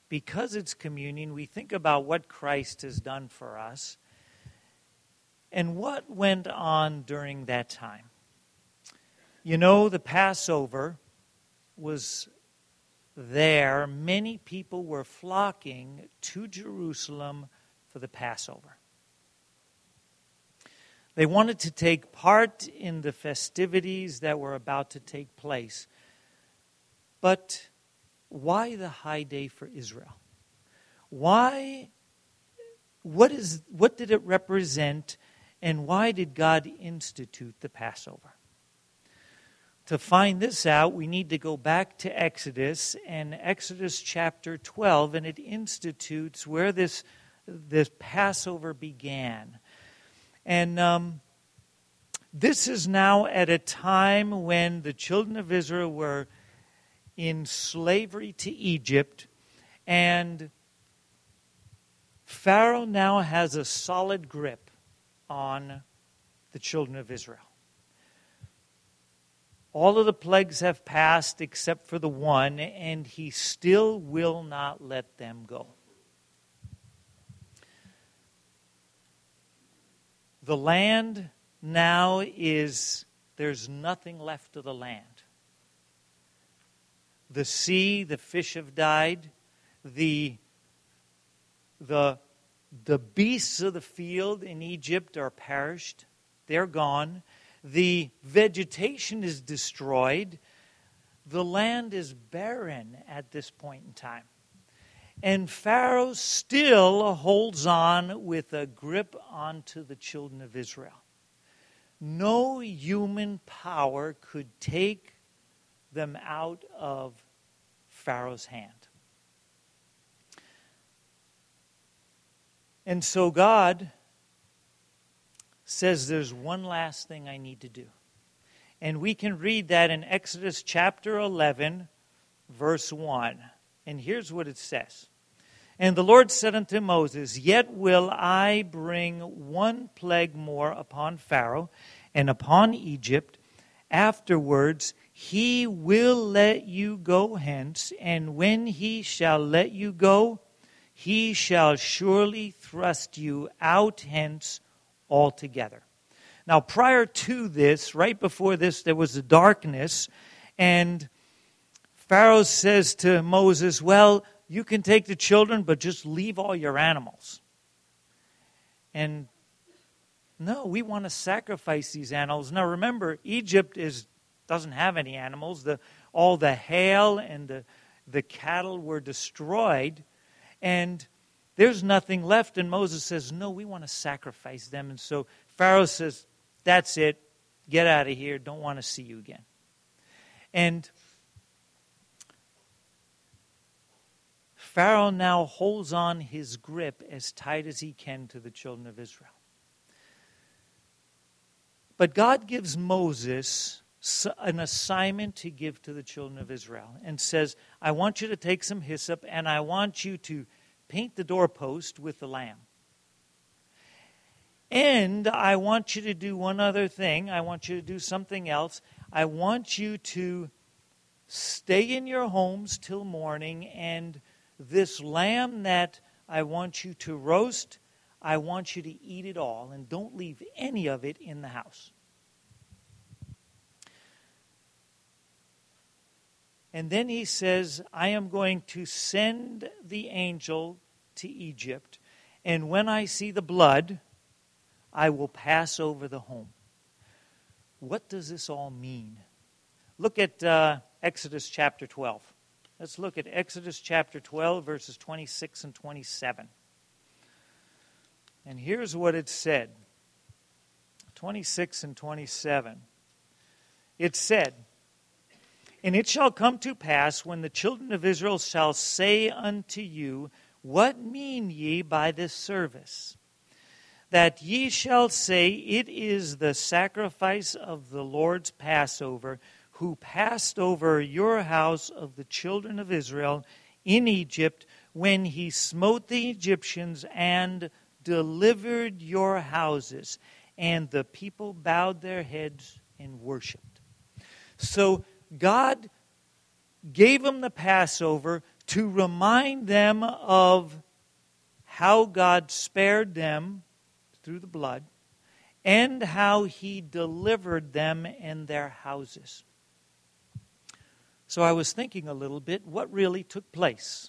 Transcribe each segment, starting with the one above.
because it's communion, we think about what Christ has done for us and what went on during that time. You know, the Passover was there. Many people were flocking to Jerusalem for the Passover. They wanted to take part in the festivities that were about to take place. But why the high day for Israel? Why? What did it represent, and why did God institute the Passover? To find this out, we need to go back to Exodus, and Exodus chapter 12, and it institutes where this Passover began. And this is now at a time when the children of Israel were in slavery to Egypt, and Pharaoh now has a solid grip on the children of Israel. All of the plagues have passed except for the one, and he still will not let them go. The land now there's nothing left of the land. The sea, the fish have died. The beasts of the field in Egypt are perished. They're gone. The vegetation is destroyed. The land is barren at this point in time. And Pharaoh still holds on with a grip onto the children of Israel. No human power could take them out of Pharaoh's hand. And so God says there's one last thing I need to do. And we can read that in Exodus chapter 11, verse 1. And here's what it says. And the Lord said unto Moses, Yet will I bring one plague more upon Pharaoh and upon Egypt. Afterwards he will let you go hence, and when he shall let you go, he shall surely thrust you out hence altogether. Now, prior to this, right before this, there was a darkness, and Pharaoh says to Moses, well, you can take the children, but just leave all your animals. And no, we want to sacrifice these animals. Now, remember, Egypt doesn't have any animals. All the hail and the cattle were destroyed, and there's nothing left. And Moses says, no, we want to sacrifice them. And so Pharaoh says, that's it. Get out of here. Don't want to see you again. And Pharaoh now holds on his grip as tight as he can to the children of Israel. But God gives Moses an assignment to give to the children of Israel and says, I want you to take some hyssop and I want you to paint the doorpost with the lamb. And I want you to do one other thing. I want you to do something else. I want you to stay in your homes till morning, and this lamb that I want you to roast, I want you to eat it all, and don't leave any of it in the house. And then he says, I am going to send the angel to Egypt, and when I see the blood, I will pass over the home. What does this all mean? Look at Exodus chapter 12. Let's look at Exodus chapter 12, verses 26 and 27. And here's what it said. 26 and 27. It said, And it shall come to pass, when the children of Israel shall say unto you, What mean ye by this service? That ye shall say, It is the sacrifice of the Lord's Passover, who passed over your house of the children of Israel in Egypt, when he smote the Egyptians and delivered your houses. And the people bowed their heads and worshipped. So God gave them the Passover to remind them of how God spared them through the blood and how He delivered them and their houses. So I was thinking a little bit, what really took place?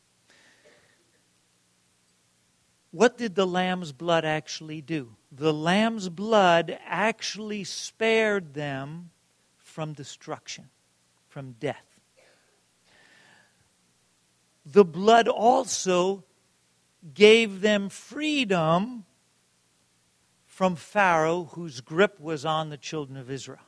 What did the lamb's blood actually do? The lamb's blood actually spared them from destruction, from death. The blood also gave them freedom from Pharaoh, whose grip was on the children of Israel.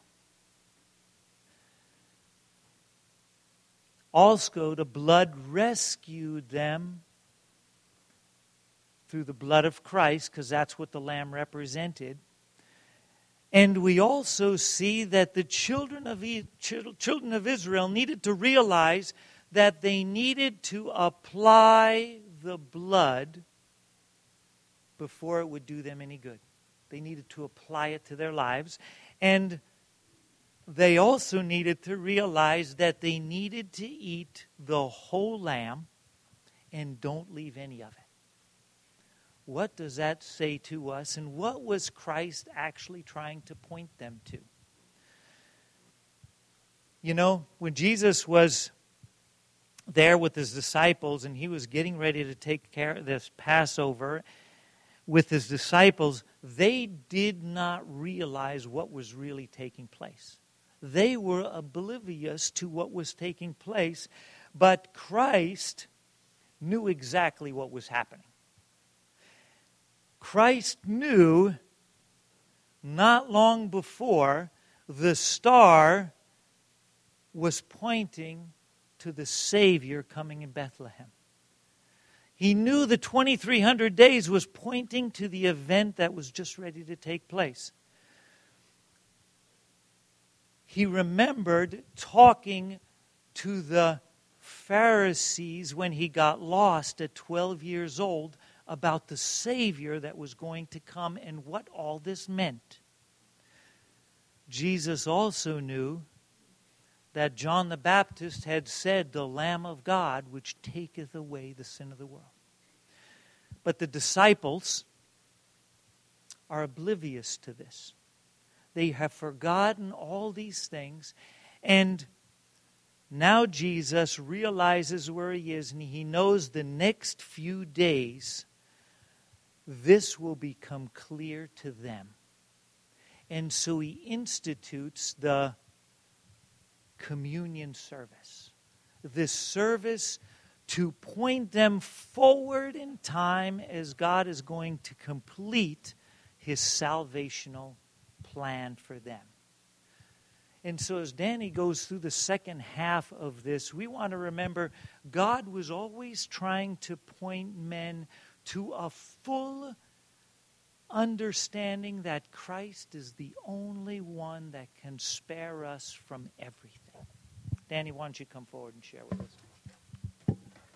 Also, the blood rescued them through the blood of Christ, because that's what the lamb represented. And we also see that the children of Israel needed to realize that they needed to apply the blood before it would do them any good. They needed to apply it to their lives. And they also needed to realize that they needed to eat the whole lamb and don't leave any of it. What does that say to us? And what was Christ actually trying to point them to? You know, when Jesus was there with His disciples and He was getting ready to take care of this Passover with His disciples, they did not realize what was really taking place. They were oblivious to what was taking place, but Christ knew exactly what was happening. Christ knew not long before the star was pointing to the Savior coming in Bethlehem. He knew the 2300 days was pointing to the event that was just ready to take place. He remembered talking to the Pharisees when he got lost at 12 years old about the Savior that was going to come and what all this meant. Jesus also knew that John the Baptist had said, "The Lamb of God, which taketh away the sin of the world." But the disciples are oblivious to this. They have forgotten all these things, and now Jesus realizes where He is, and He knows the next few days this will become clear to them. And so He institutes the communion service. This service to point them forward in time as God is going to complete His salvational plan for them. And so as Danny goes through the second half of this, we want to remember God was always trying to point men to a full understanding that Christ is the only one that can spare us from everything. Danny, why don't you come forward and share with us?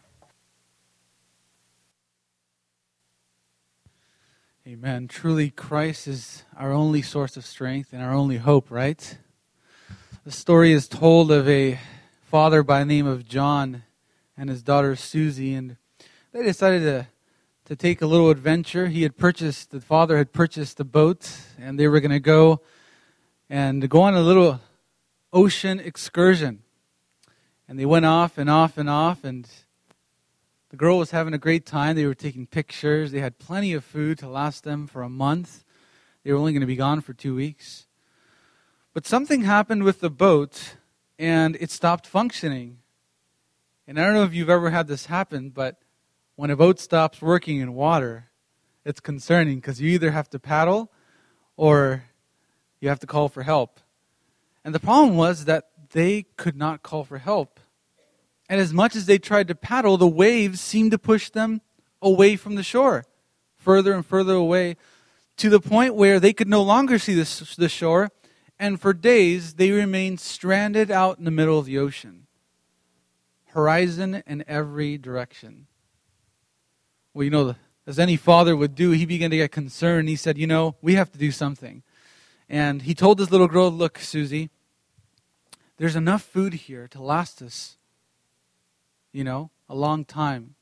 Amen. Truly, Christ is our only source of strength and our only hope, right? The story is told of a father by the name of John and his daughter Susie, and they decided to take a little adventure. The father had purchased a boat, and they were going to go on a little ocean excursion. And they went off and off and off, and the girl was having a great time. They were taking pictures. They had plenty of food to last them for a month. They were only going to be gone for 2 weeks. But something happened with the boat, and it stopped functioning. And I don't know if you've ever had this happen, but when a boat stops working in water, it's concerning because you either have to paddle or you have to call for help. And the problem was that they could not call for help. And as much as they tried to paddle, the waves seemed to push them away from the shore, further and further away, to the point where they could no longer see the shore, and for days they remained stranded out in the middle of the ocean. Horizon in every direction. Well, as any father would do, he began to get concerned. He said, we have to do something. And he told this little girl, "Look, Susie, there's enough food here to last us a long time.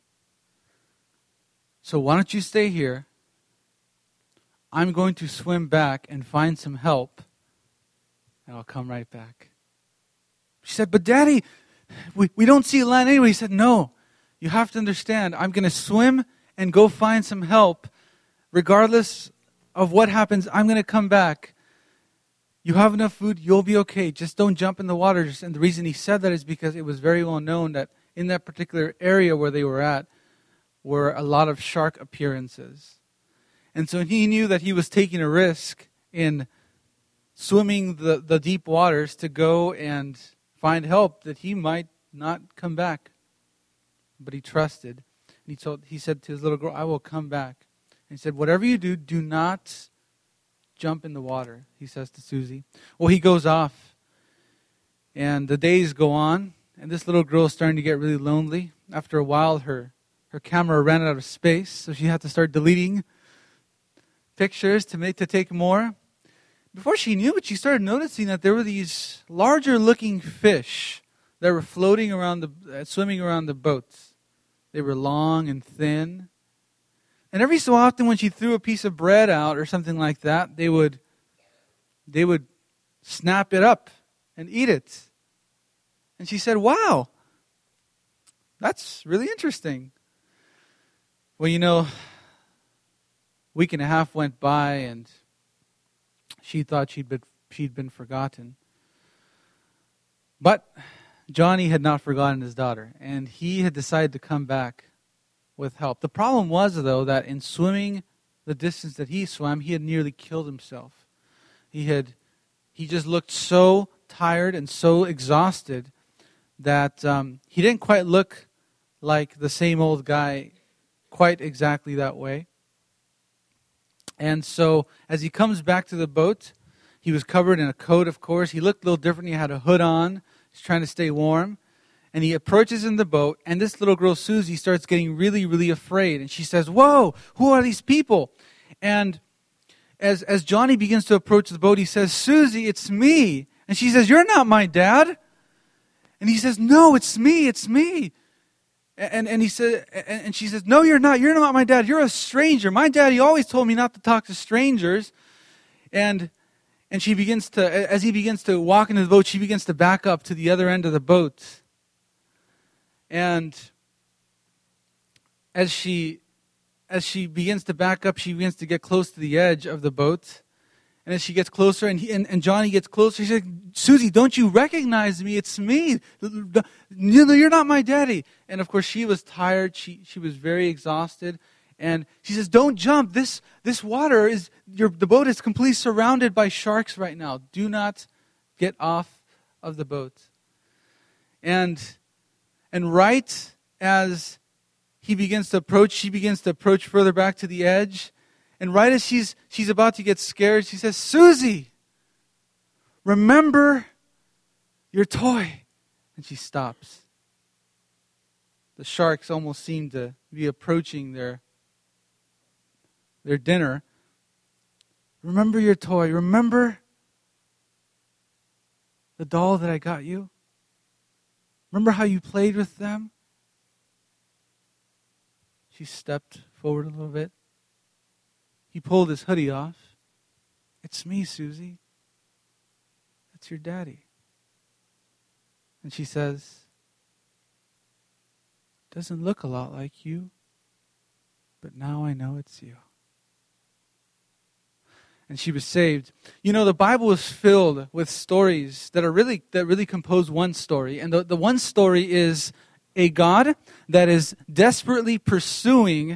So why don't you stay here? I'm going to swim back and find some help, and I'll come right back. She said, but Daddy, we don't see land anyway. He said, no, you have to understand, I'm going to swim and go find some help. Regardless of what happens, I'm going to come back. You have enough food, you'll be okay. Just don't jump in the water. And the reason he said that is because it was very well known that in that particular area where they were at were a lot of shark appearances. And so he knew that he was taking a risk in swimming the deep waters to go and find help, that he might not come back. But he trusted. And he said to his little girl, I will come back. And he said, whatever you do, do not jump in the water, he says to Susie. Well, he goes off. And the days go on. And this little girl is starting to get really lonely. After a while, her camera ran out of space. So she had to start deleting pictures to take more. Before she knew it, she started noticing that there were these larger looking fish that were floating around swimming around the boats. They were long and thin. And every so often when she threw a piece of bread out or something like that, they would snap it up and eat it. And she said, wow, that's really interesting. Well, a week and a half went by and she thought she'd been forgotten. But Johnny had not forgotten his daughter, and he had decided to come back with help. The problem was, though, that in swimming the distance that he swam, he had nearly killed himself. He just looked so tired and so exhausted that he didn't quite look like the same old guy quite exactly that way. And so as he comes back to the boat, he was covered in a coat, of course. He looked a little different. He had a hood on. He's trying to stay warm. And he approaches in the boat, and this little girl, Susie, starts getting really, really afraid. And she says, whoa, who are these people? And as Johnny begins to approach the boat, he says, Susie, it's me. And she says, you're not my dad. And he says, no, it's me. And she says, no, you're not. You're not my dad. You're a stranger. My daddy always told me not to talk to strangers. And she begins to, as he begins to walk into the boat, she begins to back up to the other end of the boat. And as she begins to back up, she begins to get close to the edge of the boat. And as she gets closer, and Johnny gets closer, she said, Susie, don't you recognize me? It's me. You're not my daddy. And of course, she was tired. She was very exhausted. And she says, don't jump. This water the boat is completely surrounded by sharks right now. Do not get off of the boat. And right as he begins to approach, she begins to approach further back to the edge. And right as she's about to get scared, she says, Susie, remember your toy. And she stops. The sharks almost seem to be approaching their dinner. Remember your toy. Remember the doll that I got you? Remember how you played with them? She stepped forward a little bit. He pulled his hoodie off. It's me, Susie. That's your daddy. And she says, doesn't look a lot like you, but now I know it's you. And she was saved. The Bible is filled with stories that really compose one story. And the one story is a God that is desperately pursuing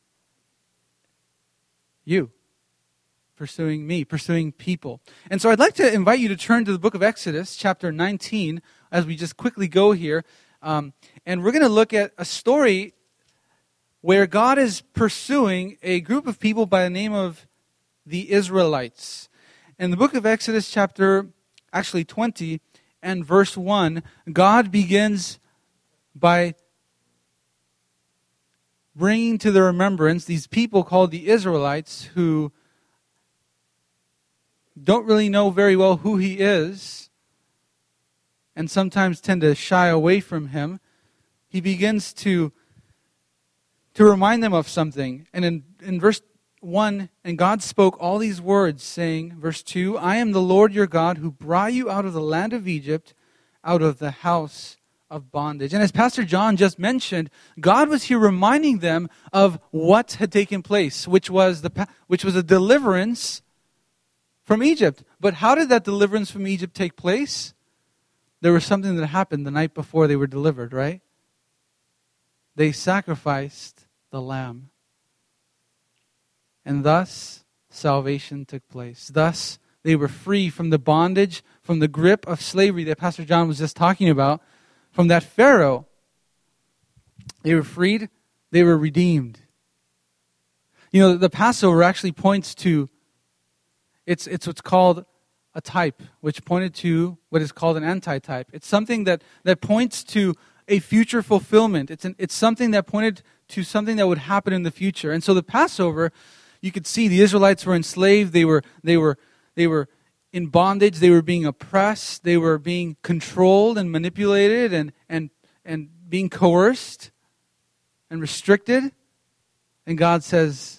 you, pursuing me, pursuing people. And so I'd like to invite you to turn to the book of Exodus, chapter 19, as we just quickly go here. And we're going to look at a story where God is pursuing a group of people by the name of the Israelites. In the book of Exodus, chapter 20 and verse 1, God begins by bringing to the remembrance these people called the Israelites who don't really know very well who He is and sometimes tend to shy away from Him. he begins to remind them of something. And in verse 1, and God spoke all these words, saying, verse 2, I am the Lord your God who brought you out of the land of Egypt, out of the house of bondage. And as Pastor John just mentioned, God was here reminding them of what had taken place, which was a deliverance from Egypt. But how did that deliverance from Egypt take place? There was something that happened the night before they were delivered, right? They sacrificed the lamb. And thus, salvation took place. Thus, they were free from the bondage, from the grip of slavery that Pastor John was just talking about, from that Pharaoh. They were freed. They were redeemed. You know, the Passover actually points to, it's what's called a type, which pointed to what is called an antitype. It's something that points to a future fulfillment. It's something that pointed to something that would happen in the future. And so the Passover, you could see the Israelites were enslaved. They were in bondage. They were being oppressed. They were being controlled and manipulated and being coerced and restricted. And God says,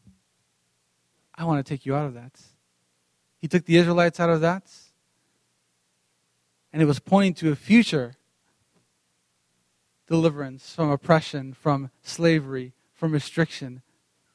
I want to take you out of that. He took the Israelites out of that. And it was pointing to a future deliverance from oppression, from slavery, from restriction,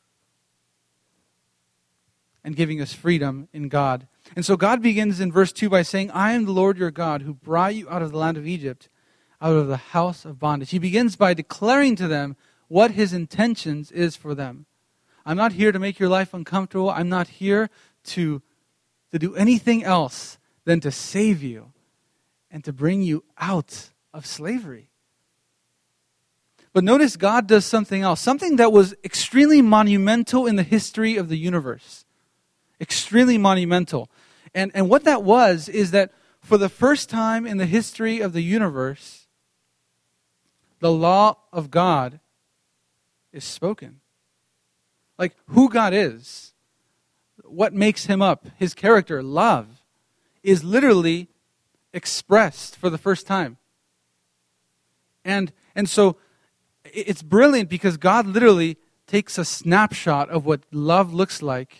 and giving us freedom in God. And so God begins in verse 2 by saying, I am the Lord your God who brought you out of the land of Egypt, out of the house of bondage. He begins by declaring to them what his intentions is for them. I'm not here to make your life uncomfortable. I'm not here to do anything else than to save you and to bring you out of slavery. But notice God does something else, something that was extremely monumental in the history of the universe. Extremely monumental. And what that was is that for the first time in the history of the universe, the law of God is spoken. Like who God is, what makes him up, his character, love, is literally expressed for the first time. And so it's brilliant because God literally takes a snapshot of what love looks like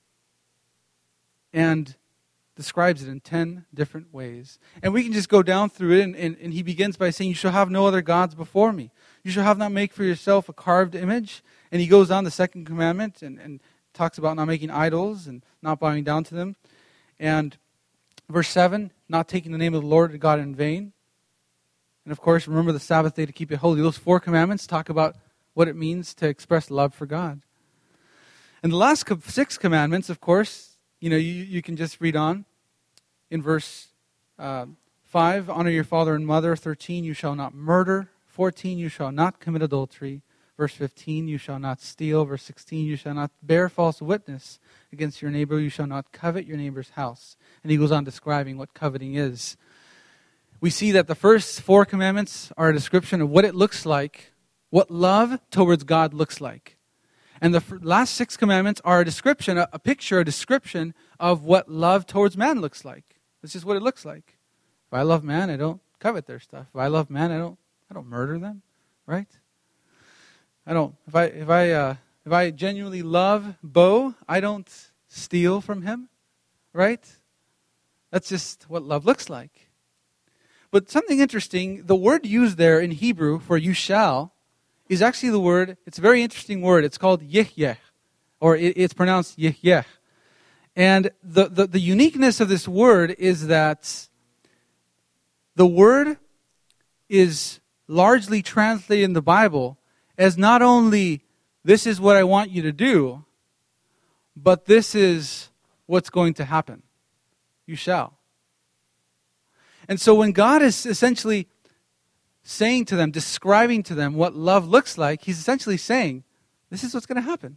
and describes it in 10 different ways. And we can just go down through it, and he begins by saying, you shall have no other gods before me. You shall have not make for yourself a carved image. And he goes on the second commandment and talks about not making idols and not bowing down to them. And verse 7, not taking the name of the Lord God in vain. And of course, remember the Sabbath day to keep it holy. Those 4 commandments talk about what it means to express love for God. And the last 6 commandments, of course, you can just read on. In verse 5, honor your father and mother. 13, you shall not murder. 14, you shall not commit adultery. Verse 15, you shall not steal. Verse 16, you shall not bear false witness against your neighbor. You shall not covet your neighbor's house. And he goes on describing what coveting is. We see that the first 4 commandments are a description of what it looks like, what love towards God looks like. And the last 6 commandments are a description, a picture, a description of what love towards man looks like. This is what it looks like. If I love man, I don't covet their stuff. If I love man, I don't murder them, right? I don't. If I genuinely love Bo, I don't steal from him, right? That's just what love looks like. But something interesting, the word used there in Hebrew for you shall is actually the word, it's a very interesting word. It's called yihyeh, or it's pronounced yihyeh. And the uniqueness of this word is that the word is largely translated in the Bible as not only this is what I want you to do, but this is what's going to happen. You shall. And so when God is essentially saying to them, describing to them what love looks like, he's essentially saying, this is what's going to happen.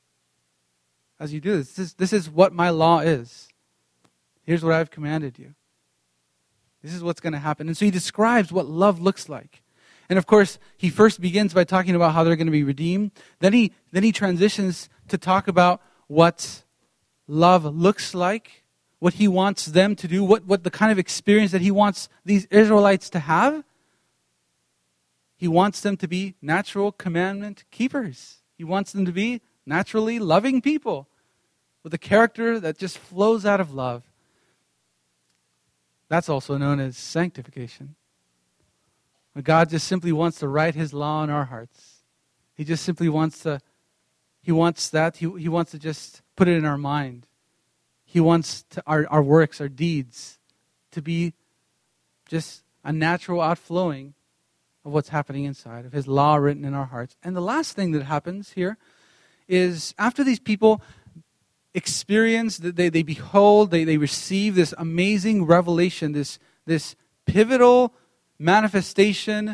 As you do this, this is what my law is. Here's what I've commanded you. This is what's going to happen. And so he describes what love looks like. And of course, he first begins by talking about how they're going to be redeemed. Then he transitions to talk about what love looks like, what he wants them to do, what the kind of experience that he wants these Israelites to have. He wants them to be natural commandment keepers. He wants them to be naturally loving people with a character that just flows out of love. That's also known as sanctification. But God just simply wants to write His law in our hearts. He just simply wants to, He wants that. He wants to just put it in our mind. He wants our works, our deeds, to be just a natural outflowing of what's happening inside, of His law written in our hearts. And the last thing that happens here is after these people experience, they behold, they receive this amazing revelation, this pivotal manifestation,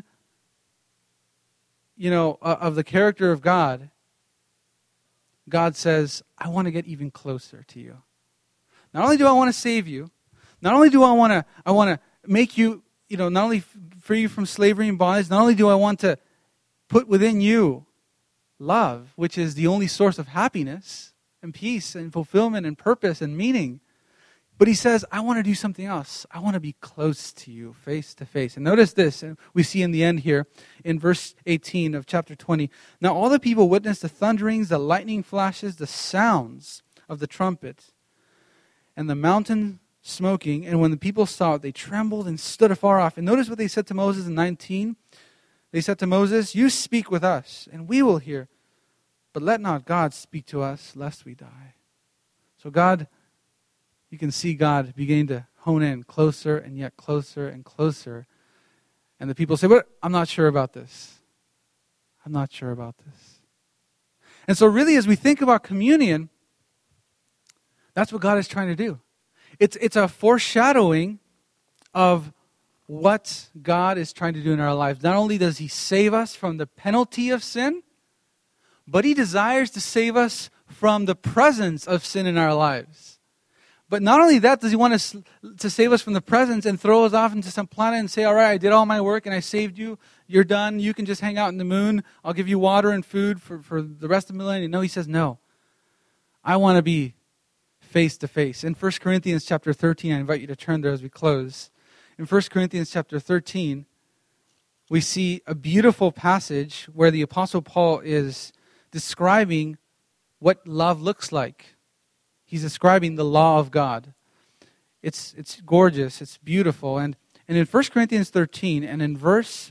of the character of God. God says, I want to get even closer to you. Not only do I want to save you, not only do I want to make you, not only free you from slavery and bondage, not only do I want to put within you love, which is the only source of happiness and peace and fulfillment and purpose and meaning, but He says, I want to do something else. I want to be close to you, face to face. And notice this, and we see in the end here, in verse 18 of chapter 20. Now all the people witnessed the thunderings, the lightning flashes, the sounds of the trumpet, and the mountain smoking. And when the people saw it, they trembled and stood afar off. And notice what they said to Moses in 19. They said to Moses, you speak with us, and we will hear. But let not God speak to us, lest we die. So God, you can see God beginning to hone in closer and yet closer and closer. And the people say, but I'm not sure about this. I'm not sure about this. And so really, as we think about communion, that's what God is trying to do. It's a foreshadowing of what God is trying to do in our lives. Not only does He save us from the penalty of sin, but He desires to save us from the presence of sin in our lives. But not only that, does He want to save us from the presence and throw us off into some planet and say, all right, I did all my work and I saved you. You're done. You can just hang out in the moon. I'll give you water and food for the rest of the millennium. No, He says, no. I want to be face to face. In 1 Corinthians chapter 13, I invite you to turn there as we close. In 1 Corinthians chapter 13, we see a beautiful passage where the Apostle Paul is describing what love looks like. He's describing the law of God. It's gorgeous, it's beautiful. And in 1 Corinthians 13 and in verse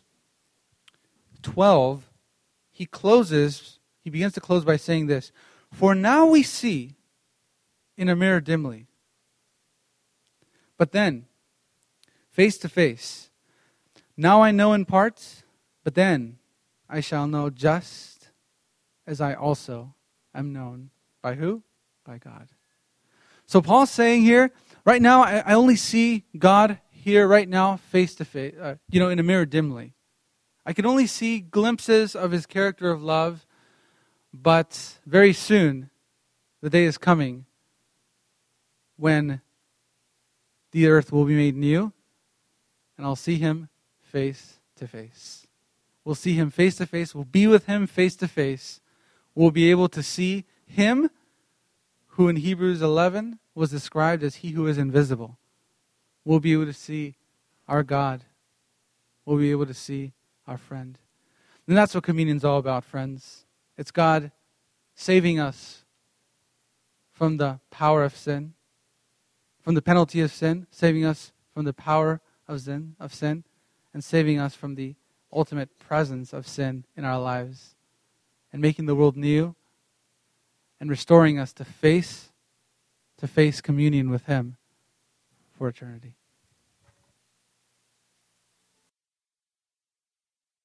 12, he begins to close by saying this, for now we see in a mirror dimly, but then face to face. Now I know in part, but then I shall know just as I also am known. By who? By God. So Paul's saying here, right now I only see God here right now face to face, in a mirror dimly. I can only see glimpses of His character of love, but very soon the day is coming when the earth will be made new, and I'll see Him face to face. We'll see Him face to face. We'll be with Him face to face. We'll be able to see Him who in Hebrews 11 was described as He who is invisible. We'll be able to see our God. We'll be able to see our friend. And that's what communion's all about, friends. It's God saving us from the power of sin, from the penalty of sin, saving us from the power of sin, and saving us from the ultimate presence of sin in our lives, and making the world new, and restoring us to face communion with Him for eternity.